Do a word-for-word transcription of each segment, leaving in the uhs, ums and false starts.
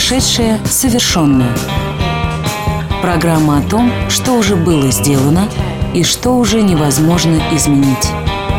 Прошедшее совершенное. Программа о том, что уже было сделано и что уже невозможно изменить.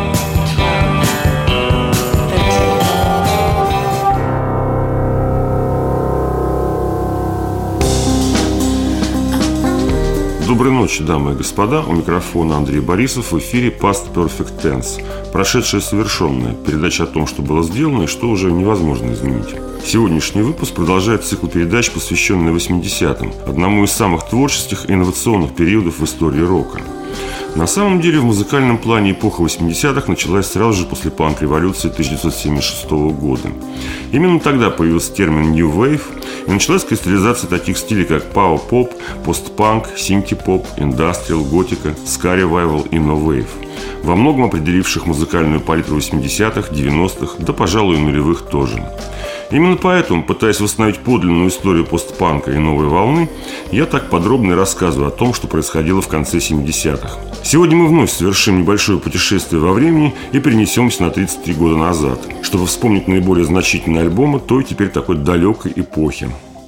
Доброй ночи, дамы и господа. У микрофона Андрей Борисов. В эфире Past Perfect Tense. Прошедшее совершенное. Передача о том, что было сделано и что уже невозможно изменить. Сегодняшний выпуск продолжает цикл передач, посвященный восьмидесятым, одному из самых творческих и инновационных периодов в истории рока. На самом деле, в музыкальном плане эпоха восьмидесятых началась сразу же после панк-революции тысяча девятьсот семьдесят шестого года. Именно тогда появился термин «New Wave», и началась кристаллизация таких стилей, как пауэр-поп, постпанк, синти-поп, индастриал, готика, ска-ревайвал и но-вейв, во многом определивших музыкальную палитру восьмидесятых, девяностых, да, пожалуй, и нулевых тоже. Именно поэтому, пытаясь восстановить подлинную историю постпанка и новой волны, я так подробно и рассказываю о том, что происходило в конце семидесятых. Сегодня мы вновь совершим небольшое путешествие во времени и перенесемся на тридцать три года назад, чтобы вспомнить наиболее значительные альбомы той теперь такой далекой эпохи.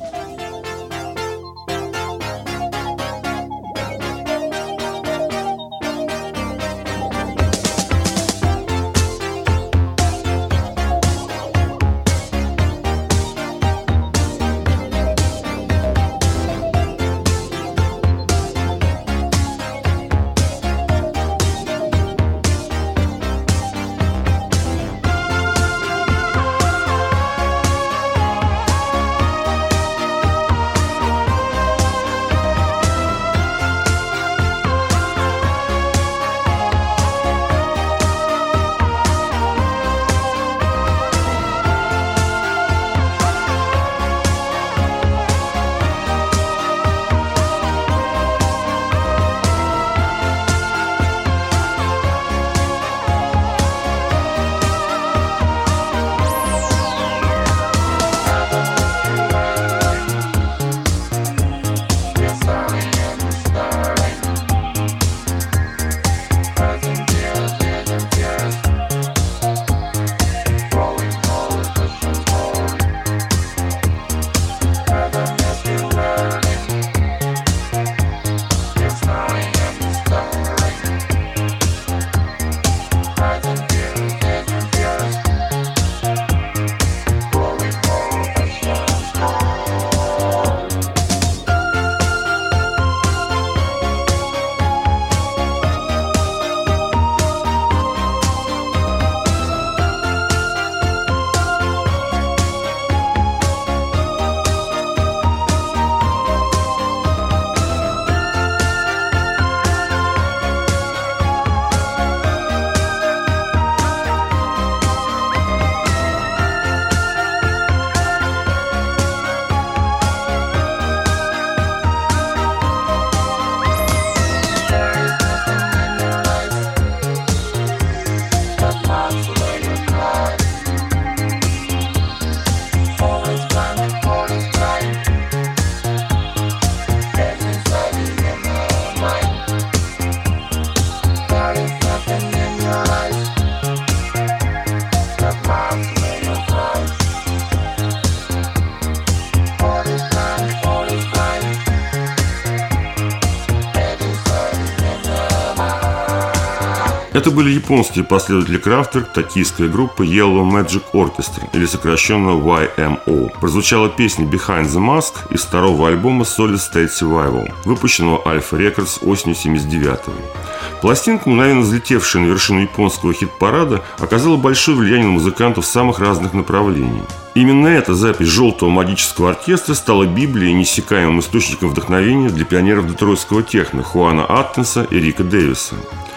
Это были японские последователи Kraftwerk, токийская группа Yellow Magic Orchestra, или сокращенно уай эм о. Прозвучала песня Behind the Mask из второго альбома Solid State Survival, выпущенного Alpha Records осенью семьдесят девятого. Пластинка, мгновенно взлетевшая на вершину японского хит-парада, оказала большое влияние на музыкантов самых разных направлений. Именно эта запись «Желтого магического оркестра» стала библией и неиссякаемым источником вдохновения для пионеров детройтского техно Хуана Аттенса и Рика Дэвиса.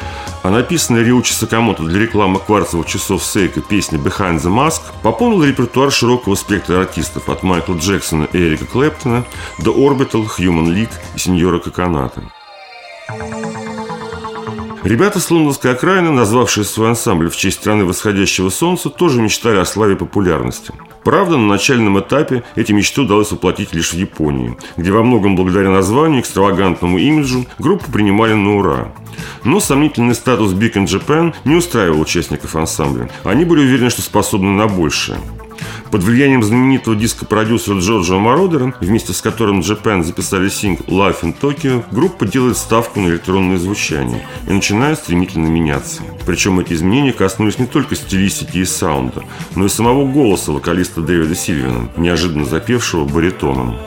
А написанная Рюичи Сакамото для рекламы кварцевых часов Seiko песня «Behind the Mask» пополнила репертуар широкого спектра артистов от Майкла Джексона и Эрика Клэптона до Orbital, Human League и Сеньора Коконата. Ребята с лондонской окраины, назвавшие свой ансамбль в честь страны восходящего солнца, тоже мечтали о славе и популярности. Правда, на начальном этапе эти мечты удалось воплотить лишь в Японии, где во многом благодаря названию и экстравагантному имиджу группу принимали на ура. Но сомнительный статус Big in Japan не устраивал участников ансамбля. Они были уверены, что способны на большее. Под влиянием знаменитого диско-продюсера Джорджа Мородера, вместе с которым Japan записали сингл «Life in Tokyo», группа делает ставку на электронное звучание и начинает стремительно меняться. Причем эти изменения коснулись не только стилистики и саунда, но и самого голоса вокалиста Дэвида Сильвина, неожиданно запевшего баритоном.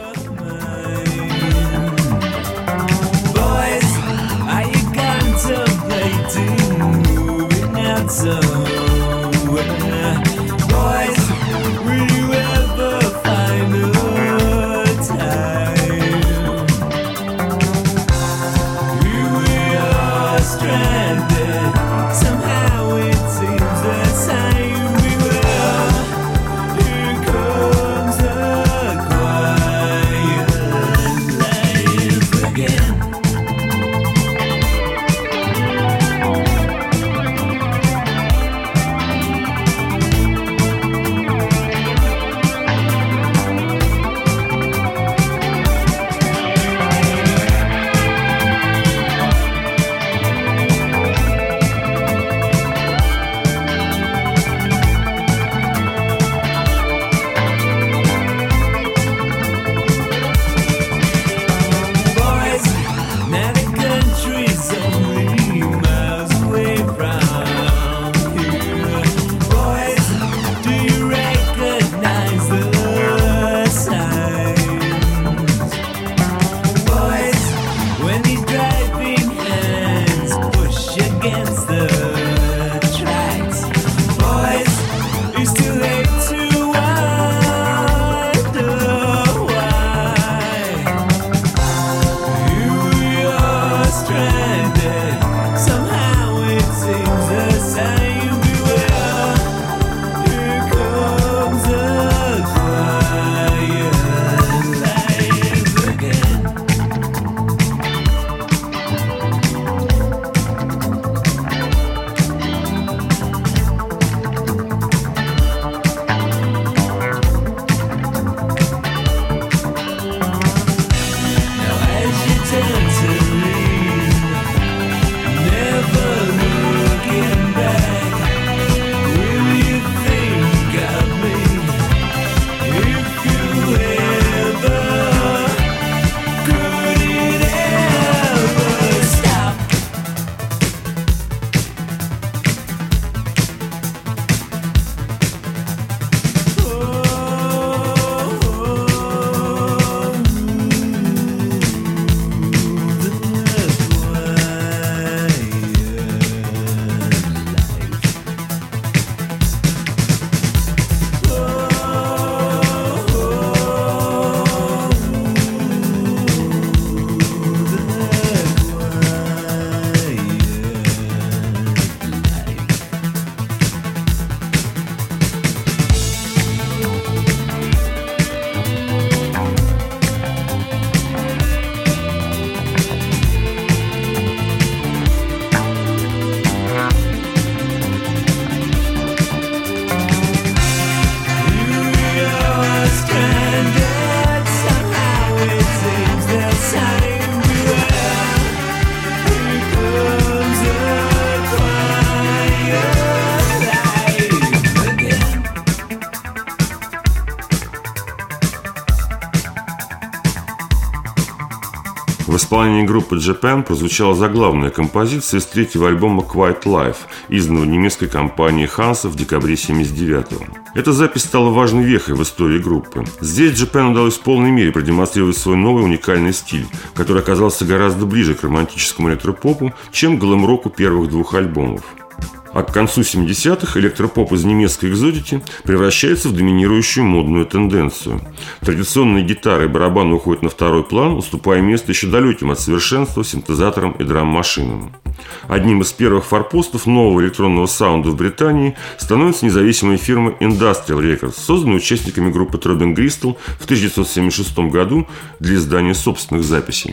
В исполнении группы Japan прозвучала заглавная композиция из третьего альбома Quiet Life, изданного немецкой компанией Hansa в декабре семьдесят девятого. Эта запись стала важной вехой в истории группы. Здесь Japan удалось в полной мере продемонстрировать свой новый уникальный стиль, который оказался гораздо ближе к романтическому электропопу, чем глэм-року первых двух альбомов. А к концу семидесятых электропоп из немецкой экзотики превращается в доминирующую модную тенденцию. Традиционные гитары и барабаны уходят на второй план, уступая место еще далеким от совершенства синтезаторам и драм-машинам. Одним из первых форпостов нового электронного саунда в Британии становится независимая фирма Industrial Records, созданная участниками группы Throbbing Gristle в тысяча девятьсот семьдесят шестом году для издания собственных записей.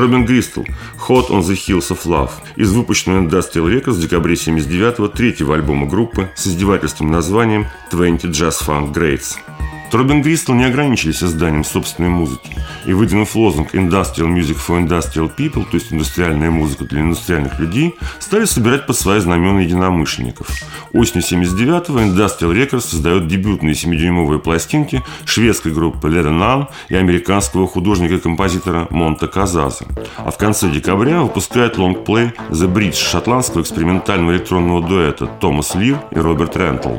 Робин Гристл «Hot on the Heels of Love» из выпущенного Industrial Records в декабре семьдесят девятого третьего альбома группы с издевательственным названием двадцать Jazz Funk Greats. Робин Гристл не ограничились изданием собственной музыки и, выдвинув лозунг «Industrial Music for Industrial People», то есть индустриальная музыка для индустриальных людей, стали собирать под свои знамена единомышленников. Осенью семьдесят девятого Industrial Records создает дебютные семидюймовые пластинки шведской группы Leaden и американского художника и композитора Монте Казаза. А в конце декабря выпускает лонгплей «The Bridge» шотландского экспериментального электронного дуэта Томас Лир и Роберт Рентл.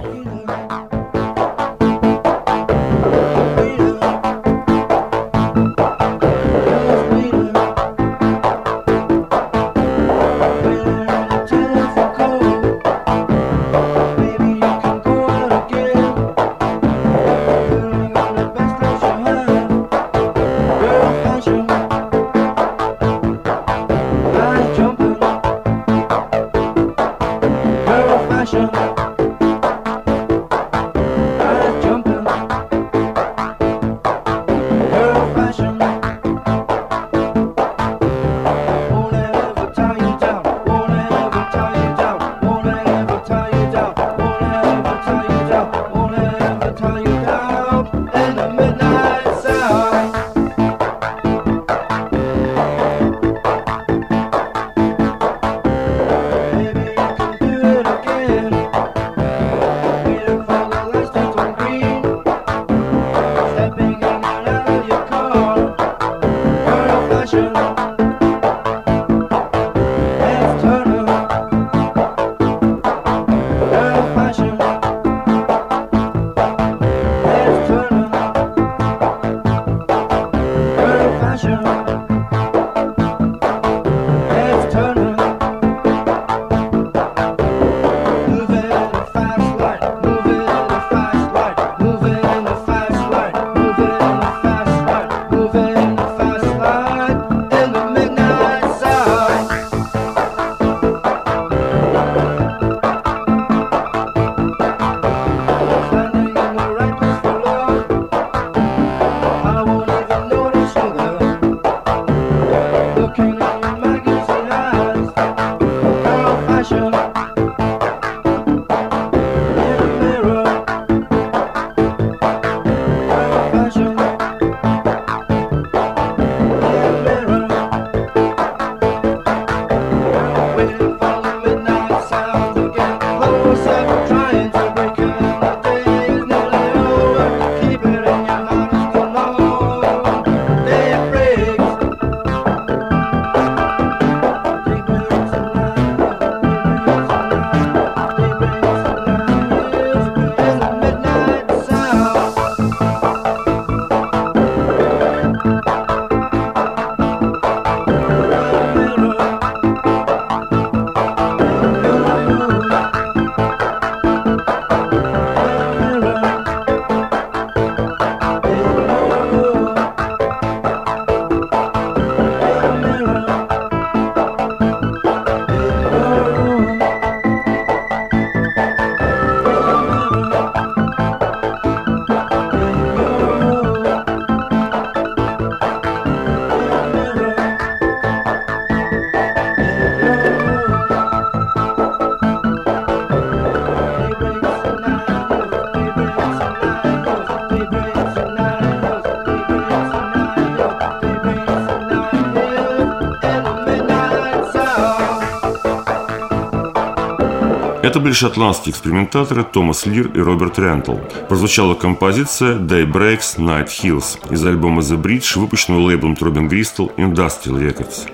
Это были шотландские экспериментаторы Томас Лир и Роберт Рентл. Прозвучала композиция «Day Breaks, Night Heals» из альбома «The Bridge», выпущенного лейблом Робин Гристл Industrial Records.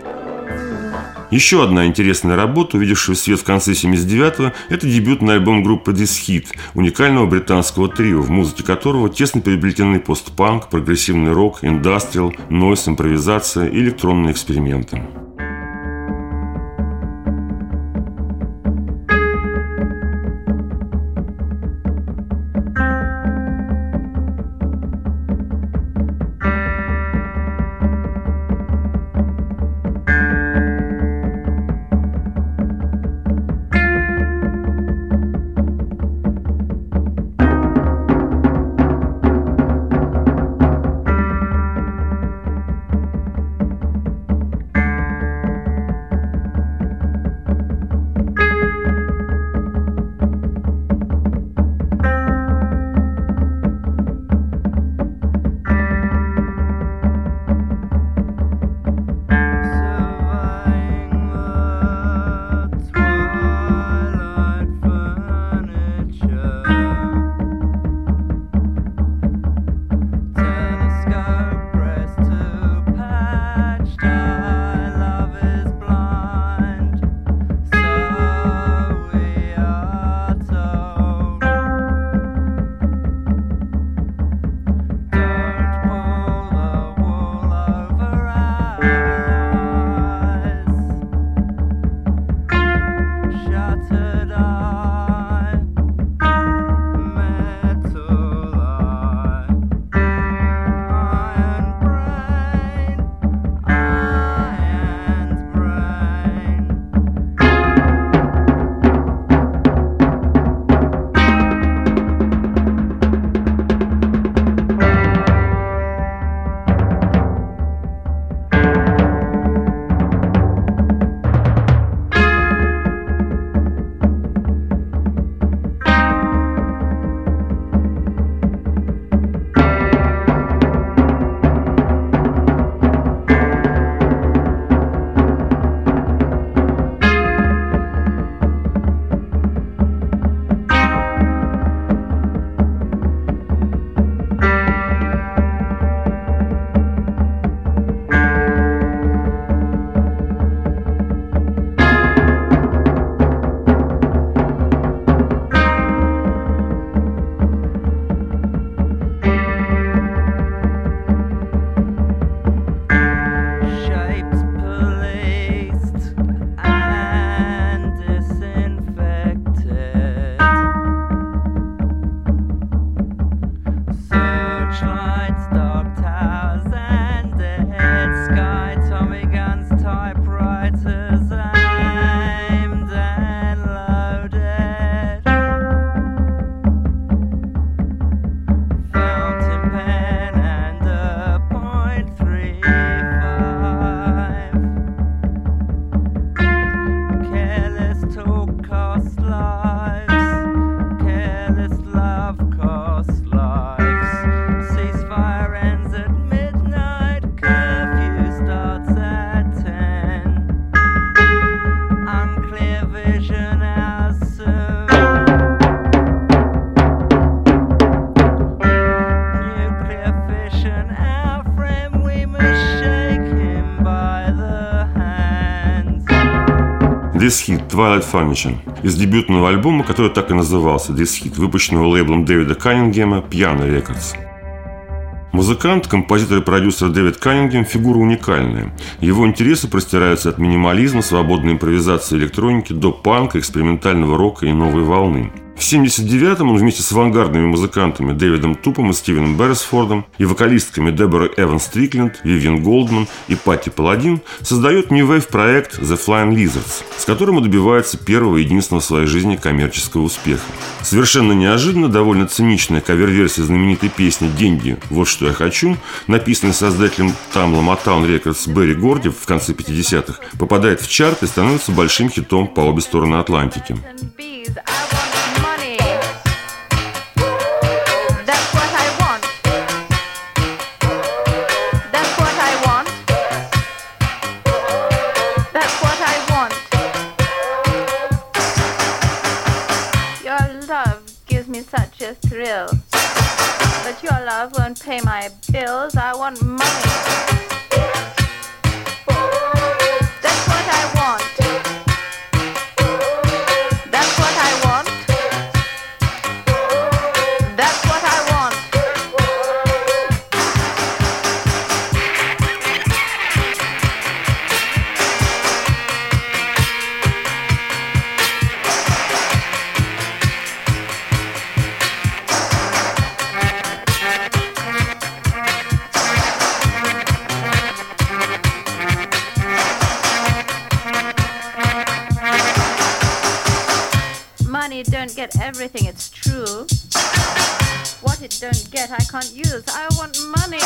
Еще одна интересная работа, увидевшая свет в конце семьдесят девятого, это дебютный альбом группы This Hit, уникального британского трио, в музыке которого тесно переплетены постпанк, прогрессивный рок, индастриал, нойз, импровизация и электронные эксперименты. This Hit Twilight Furniture из дебютного альбома, который так и назывался This Hit, выпущенного лейблом Дэвида Каннингема Piano Records. Музыкант, композитор и продюсер Дэвид Каннингем – фигура уникальная. Его интересы простираются от минимализма, свободной импровизации электроники до панка, экспериментального рока и новой волны. В семьдесят девятом он вместе с авангардными музыкантами Дэвидом Тупом и Стивеном Берресфордом и вокалистками Деборой Эванс Стрикленд, Вивиан Голдман и Патти Паладин создает New Wave проект The Flying Lizards, с которым он добивается первого и единственного в своей жизни коммерческого успеха. Совершенно неожиданно довольно циничная кавер-версия знаменитой песни «Деньги. Вот что я хочу», написанная создателем Tamla Motown Records Берри Горди в конце пятидесятых, попадает в чарт и становится большим хитом по обе стороны Атлантики. Such a thrill, but your love won't pay my bills. I want money. That's what I want. That's what I want. That's what I want. Money don't get everything, it's true. What it don't get, I can't use. I want money.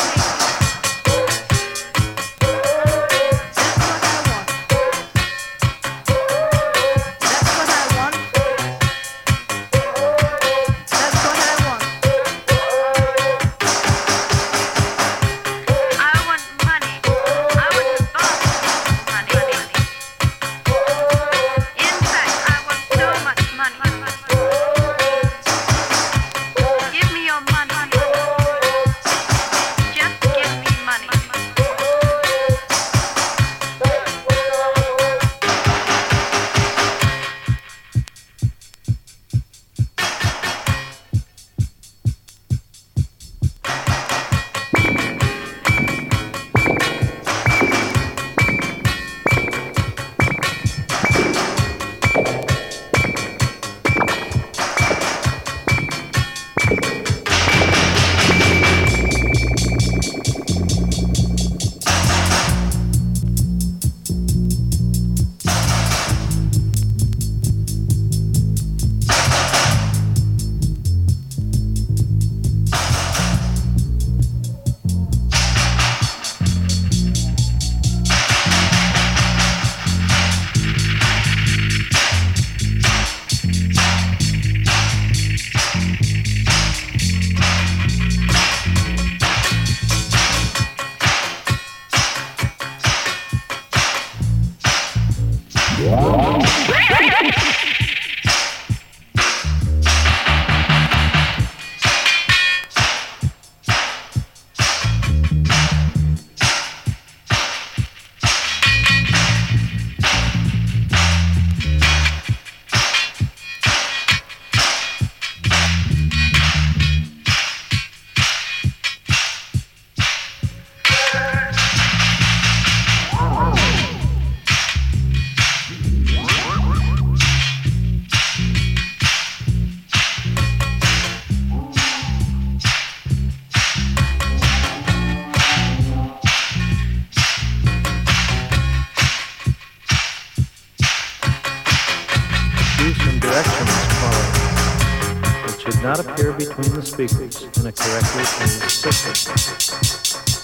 directions followed. It should not appear between the speakers in a correctly tuned system.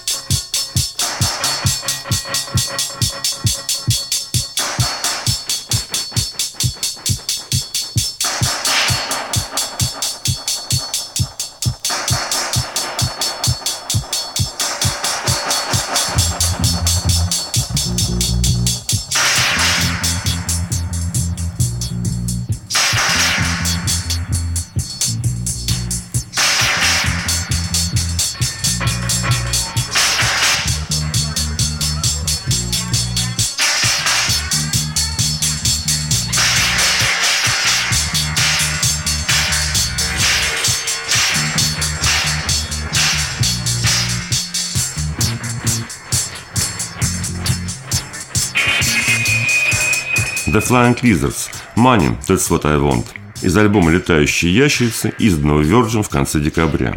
The Flying Lizards, Money, That's What I Want, из альбома «Летающие ящерицы», изданного Virgin в конце декабря.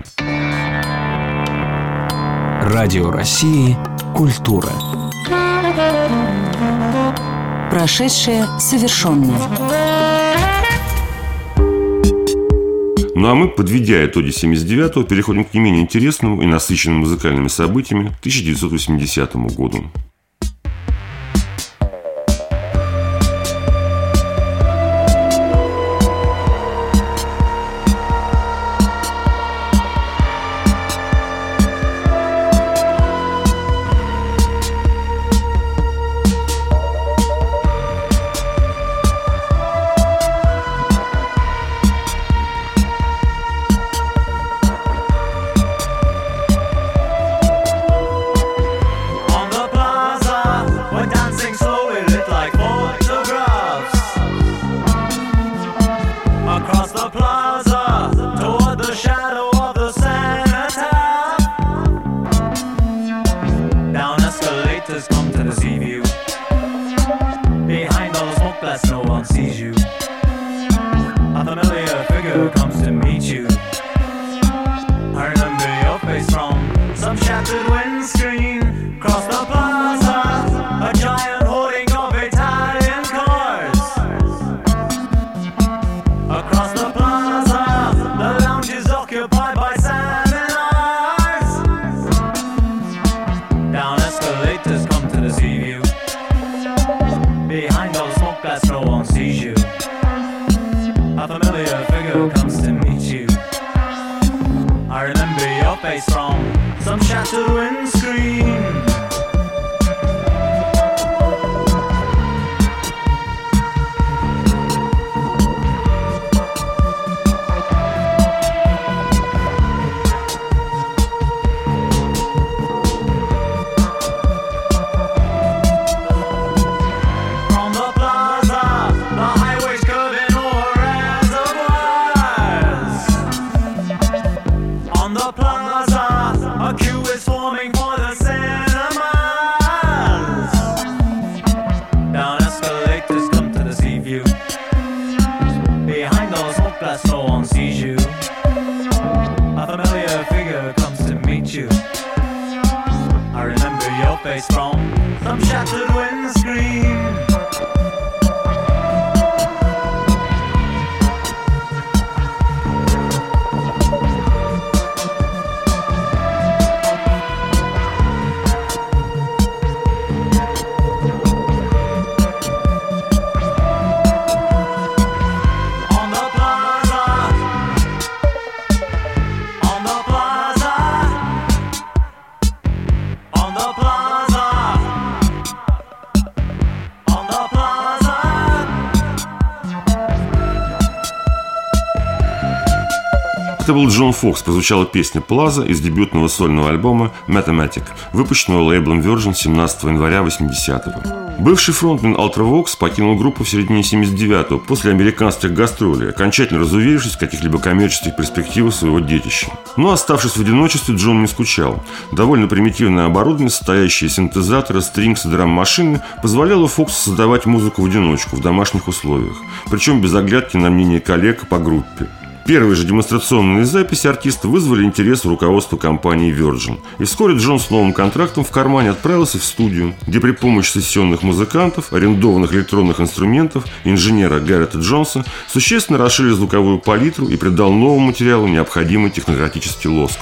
Радио России «Культура». Прошедшее совершенное. Ну а мы, подведя итоги семьдесят девятого, переходим к не менее интересному и насыщенному музыкальными событиями тысяча девятьсот восьмидесятому году. Это был Джон Фокс, прозвучала песня «Плаза» из дебютного сольного альбома «Mathematic», выпущенного лейблом Virgin семнадцатого января восьмидесятого. Бывший фронтмен Ultravox покинул группу в середине семьдесят девятого после американских гастролей, окончательно разуверившись в каких-либо коммерческих перспективах своего детища. Но, оставшись в одиночестве, Джон не скучал. Довольно примитивное оборудование, состоящее из синтезатора, стрингс и драм-машины, позволяло Фоксу создавать музыку в одиночку, в домашних условиях, причем без оглядки на мнение коллег по группе. Первые же демонстрационные записи артиста вызвали интерес у руководства компании Virgin. И вскоре Джон с новым контрактом в кармане отправился в студию, где при помощи сессионных музыкантов, арендованных электронных инструментов, инженера Гаррета Джонса существенно расширили звуковую палитру и придал новому материалу необходимый технократический лоск.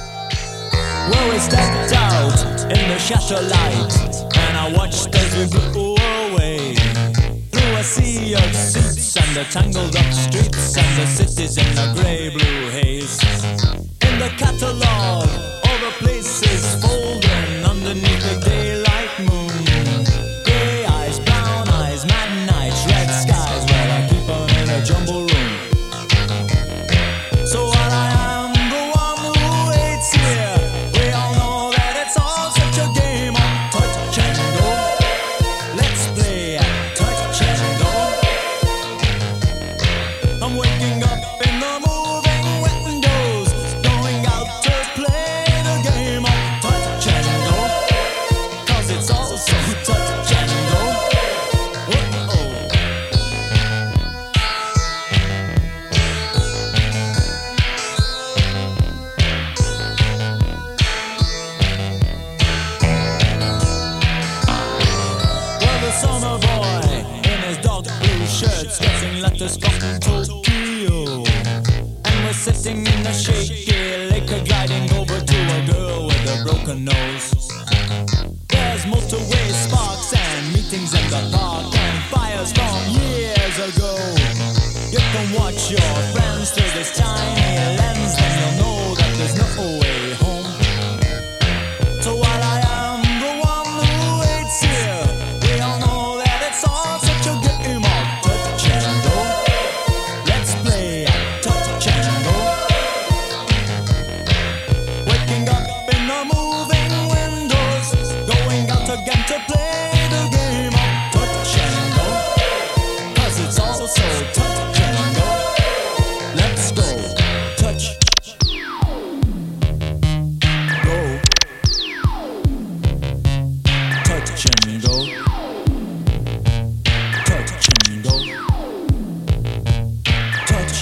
Sea of suits and the tangled up streets and the cities in a grey-blue haze. In the catalogue, all the places folding underneath the daylight moon. Grey eyes, brown eyes, mad nights, red skies. Well, I keep on in a jumble room. So while I am the one who waits here, we all know that it's all such a game of touch and go. Let's play at touch and go. I'm waking up in the moving windows, going out to play the game of touch and go, 'cause it's also touch and go. Uh-oh. Well, the summer boy in his dark blue shirt, getting letters from Tokyo, and we're sitting in a shaky lake, gliding over to a girl with a broken nose. There's motorway sparks and meetings in the park and fires from years ago. You can watch your friends through this tiny lens, then you'll know that there's no way home. So while I am the one who waits here, we all know that it's all such a game of touch and go. Let's play at touch and go. Waking up in the moving windows, going out again to play the game of touch and go, 'cause it's also touch and go. Let's go. Touch. Go. Touch and go. Touch and go. Touch.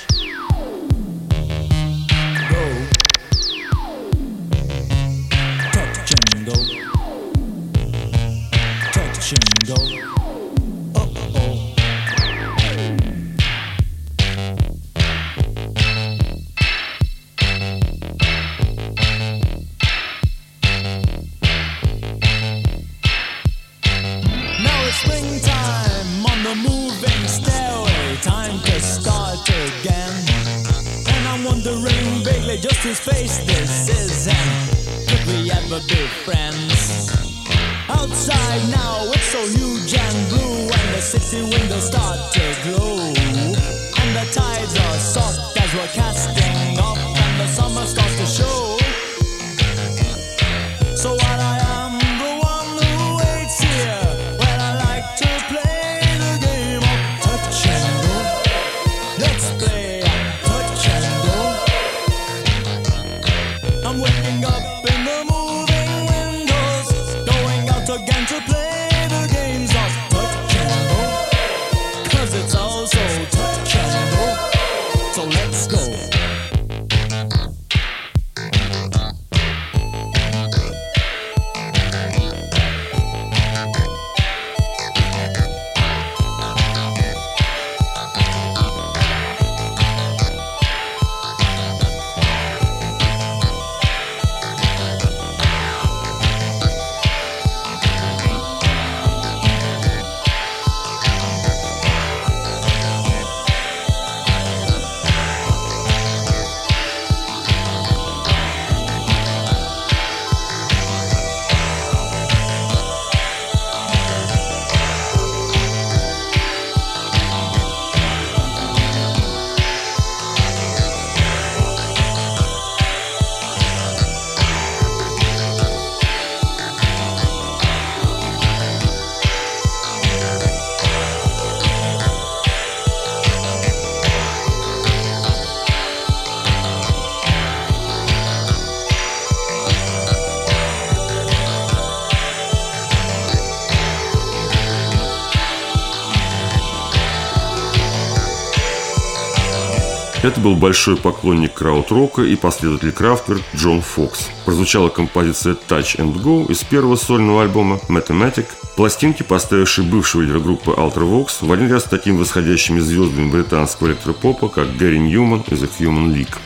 Go. Touch and go. Touch and go. Uh-oh. Now it's springtime on the moving stairway, time to start again. And I'm wondering vaguely just whose face this is, and could we ever be friends? Outside now it's so huge and blue, and the city windows start to glow, and the tides are soft as we're casting off, and the summer starts to show. So while I am the one who waits here, well, I like to play the game of touch and go. Let's play at touch and go. I'm waking up in the moving windows, going out again to play the games of touch and go, 'cause it's also touch and go. So let's go. Это был большой поклонник краудрока и последователь Kraftwerk Джон Фокс. Прозвучала композиция Touch and Go из первого сольного альбома Mathematic, пластинки, поставившей бывшего лидера группы Ultravox в один ряд с такими восходящими звездами британского электропопа, как Гэри Ньюман и The Human League.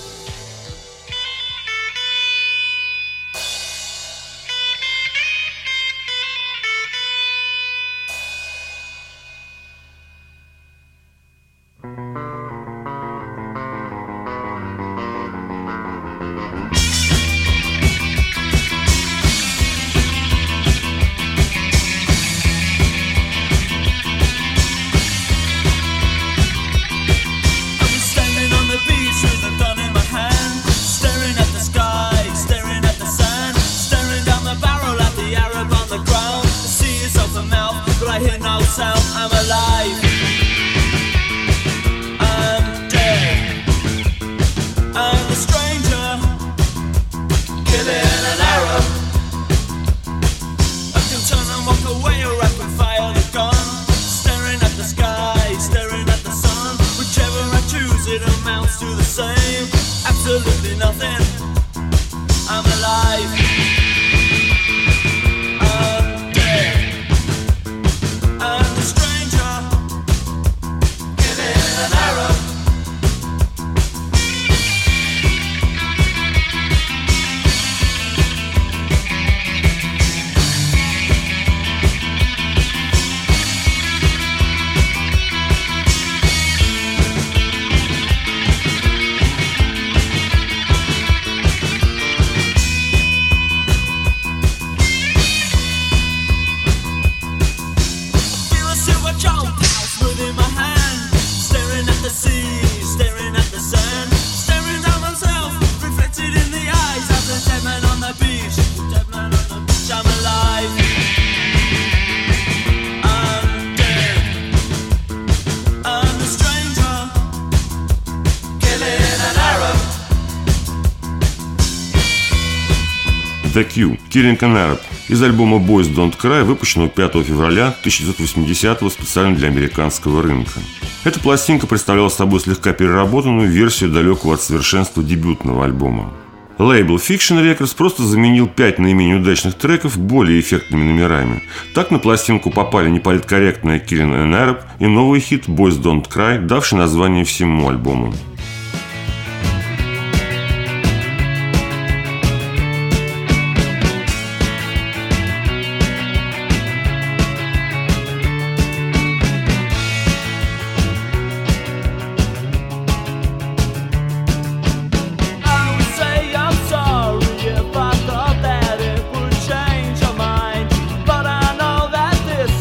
The Cure – Killing an Arab из альбома Boys Don't Cry, выпущенного пятого февраля тысяча девятьсот восьмидесятого специально для американского рынка. Эта пластинка представляла собой слегка переработанную версию далекого от совершенства дебютного альбома. Лейбл Fiction Records просто заменил пять наименее удачных треков более эффектными номерами. Так на пластинку попали неполиткорректная Killing an Arab и новый хит Boys Don't Cry, давший название всему альбому.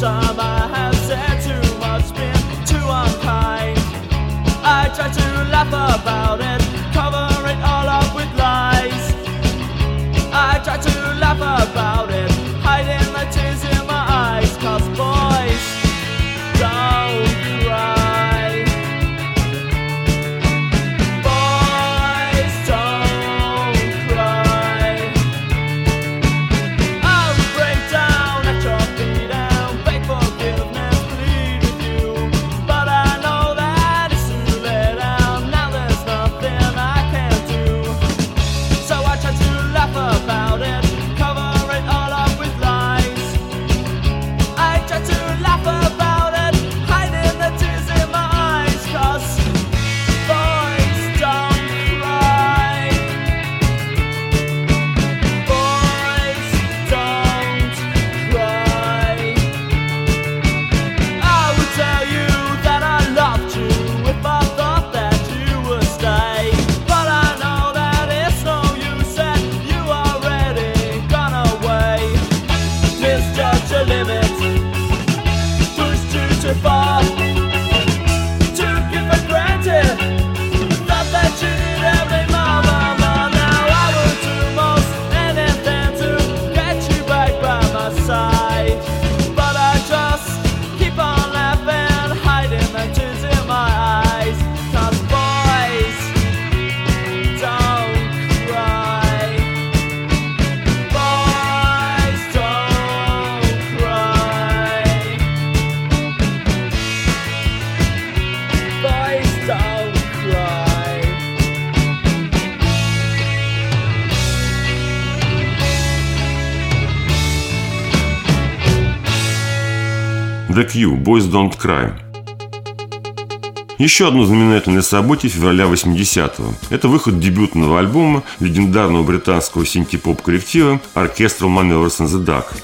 Try to laugh The Cure, Boys Don't Cry. Еще одно знаменательное событие февраля восьмидесятого. Это выход дебютного альбома легендарного британского синти-поп коллектива Orchestral Manoeuvres in the Dark.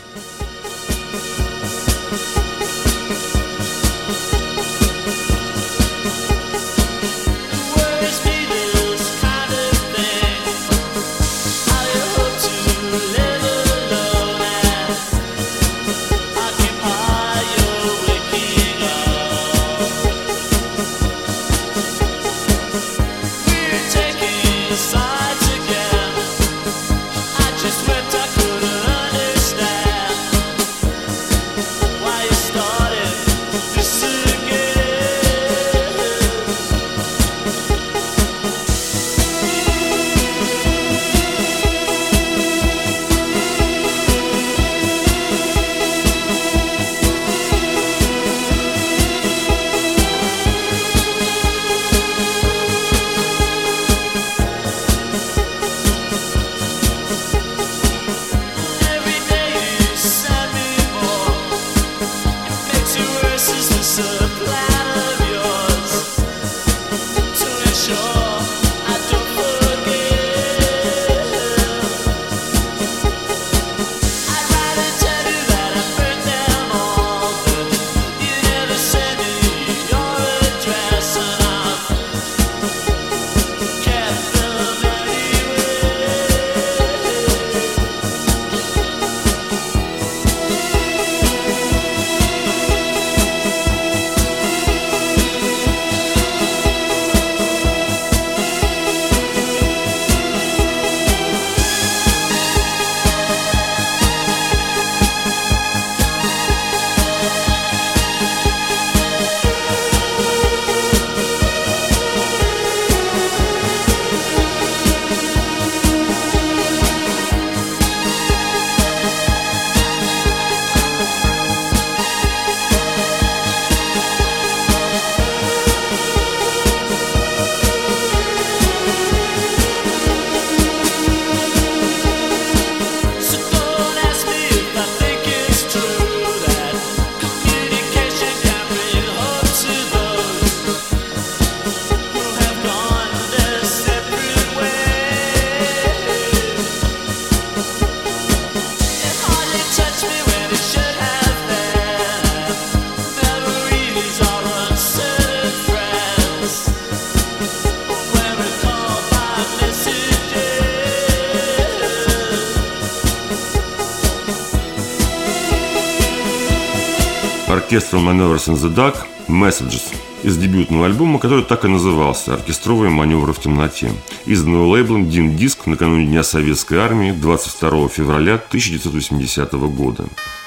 Orchestral Manoeuvres in the Dark Messages из дебютного альбома, который так и назывался «Оркестровые маневры в темноте», изданного лейблом Din Disc накануне Дня Советской Армии двадцать второго февраля тысяча девятьсот восьмидесятого года.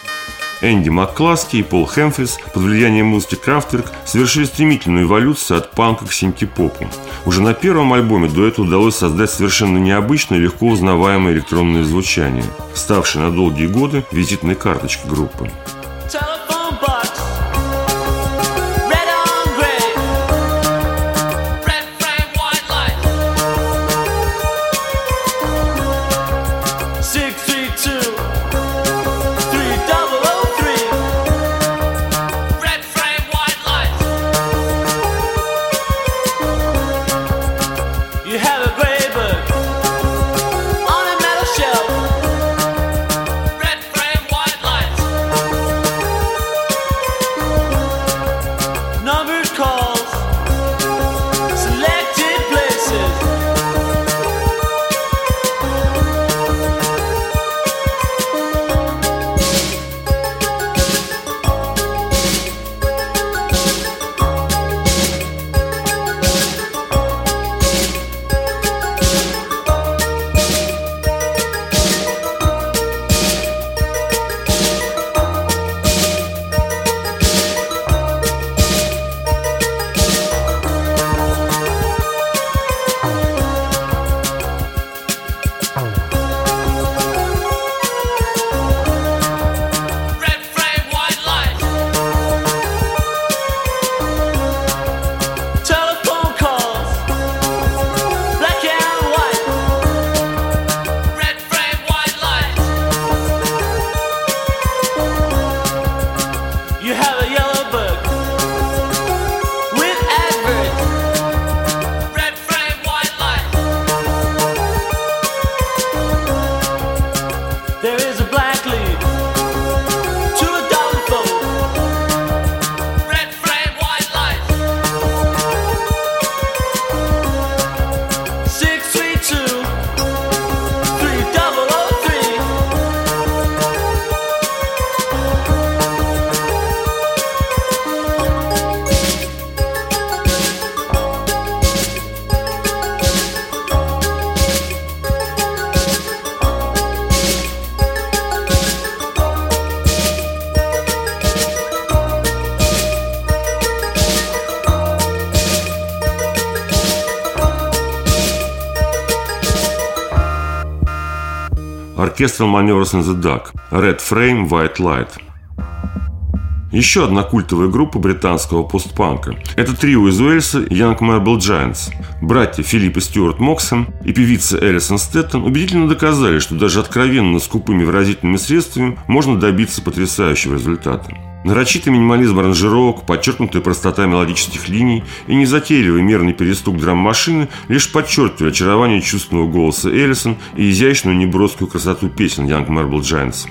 Энди Маккласки и Пол Хэмфрис под влиянием музыки Kraftwerk совершили стремительную эволюцию от панка к синти-попу. Уже на первом альбоме дуэту удалось создать совершенно необычное и легко узнаваемое электронное звучание, ставшее на долгие годы визитной карточкой группы. On a metal shelf, red frame, white lights. Orchestral Maneuvers in the Dark, Red Frame, White Light. Еще одна культовая группа британского постпанка – это трио из Уэльса Young Marble Giants. Братья Филипп и Стюарт Моксем и певица Элисон Стэттон убедительно доказали, что даже откровенно скупыми выразительными средствами можно добиться потрясающего результата. Нарочитый минимализм аранжировок, подчеркнутая простота мелодических линий и незатейливый мерный перестук драм-машины лишь подчеркивали очарование чувственного голоса Элисон и изящную неброскую красоту песен Young Marble Giants.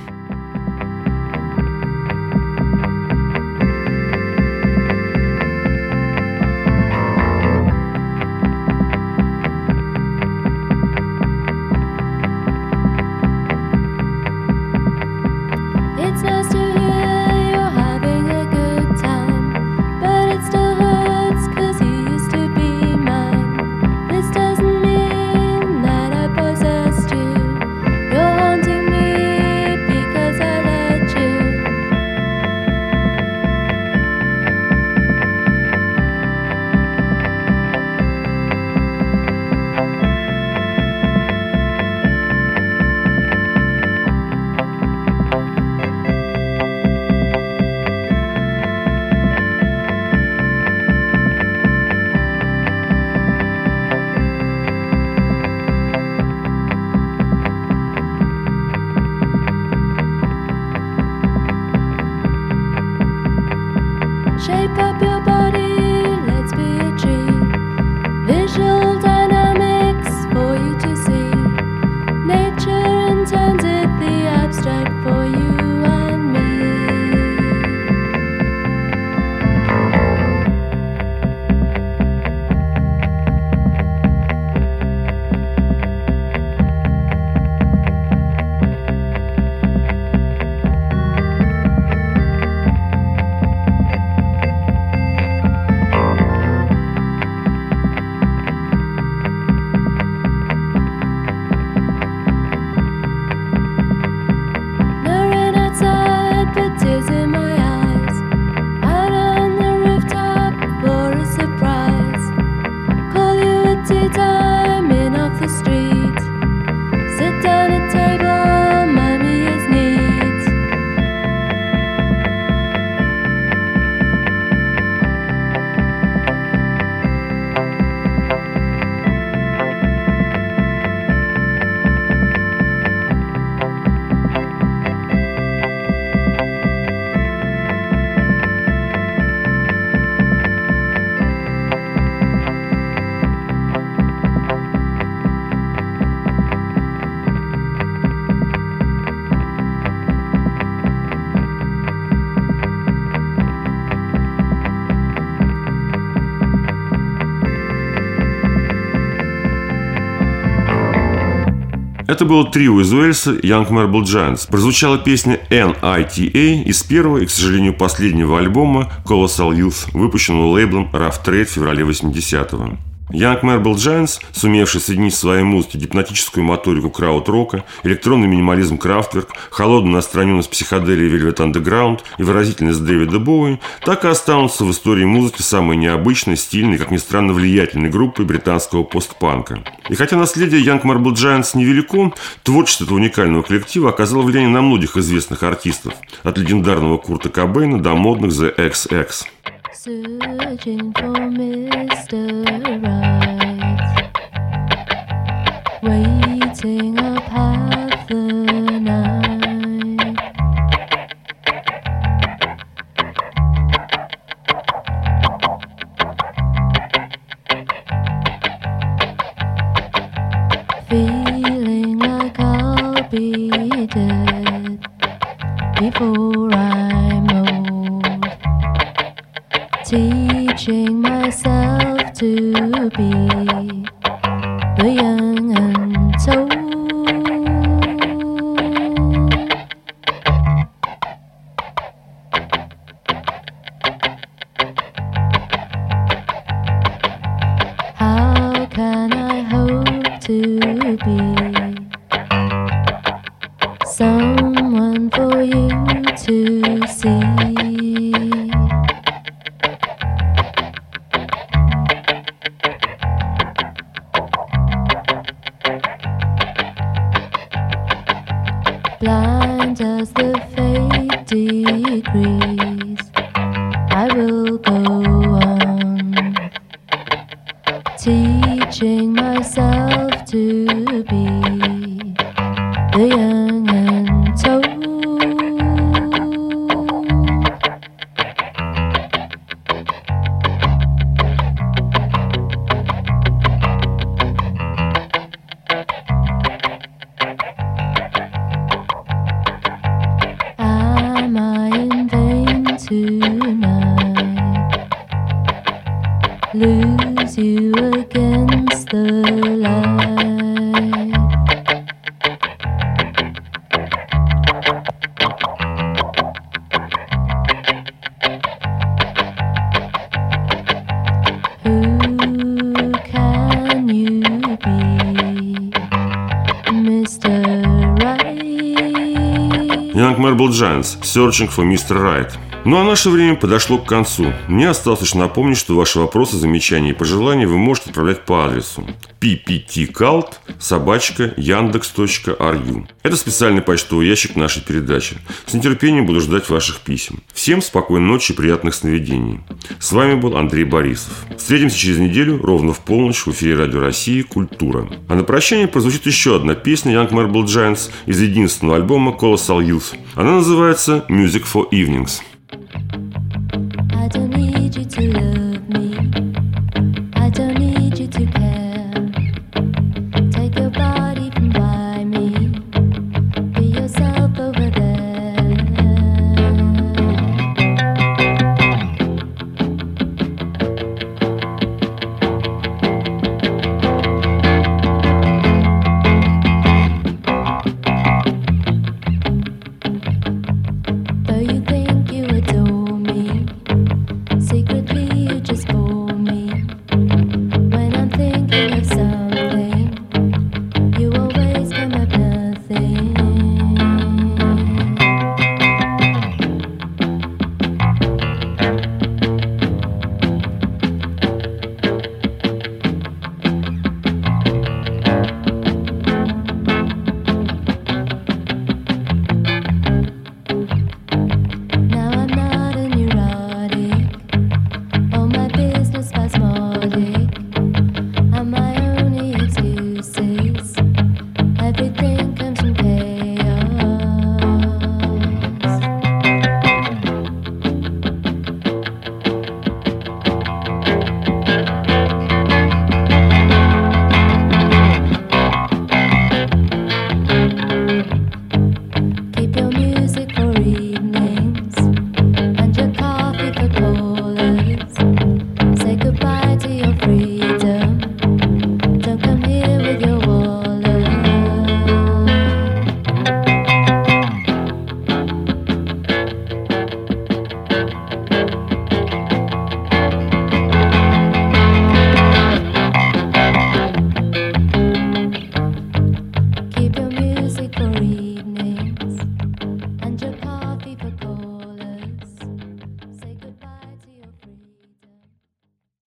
Shape up your body, let's be a tree. Visual dynamics for you to see. Nature intends it the abstract for you and me. Это было трио из Уэльса Young Marble Giants. Прозвучала песня эн ай ти эй из первого и, к сожалению, последнего альбома Colossal Youth, выпущенного лейблом Rough Trade в феврале восьмидесятого. Young Marble Giants, сумевший соединить в своей музыке гипнотическую моторику крауд-рока, электронный минимализм Kraftwerk, холодную отстраненность психоделии Velvet Underground и выразительность Дэвида Боуи, так и останутся в истории музыки самой необычной, стильной, как ни странно, влиятельной группой британского постпанка. И хотя наследие Young Marble Giants невелико, творчество этого уникального коллектива оказало влияние на многих известных артистов, от легендарного Курта Кобейна до модных The икс икс. Searching for Mister Right, waiting up half the night. Feeling like I'll be dead before I'm old. Teaching myself to be the young untold. How can I hope to be someone for you to see? blind as the fate decrees. I will go on, teaching myself to be the young and told. Am I in vain tonight? Lose you against the light. Who can you be, Mister Right? Young Marble Giants, Searching for мистер Right. Ну а наше время подошло к концу. Мне осталось лишь напомнить, что ваши вопросы, замечания и пожелания вы можете отправлять по адресу пи пи ти калт собака яндекс точка ар ю. Это специальный почтовый ящик нашей передачи. С нетерпением буду ждать ваших писем. Всем спокойной ночи и приятных сновидений. С вами был Андрей Борисов. Встретимся через неделю ровно в полночь в эфире Радио России «Культура». А на прощание прозвучит еще одна песня Young Marble Giants из единственного альбома Colossal Youth. Она называется «Music for Evenings».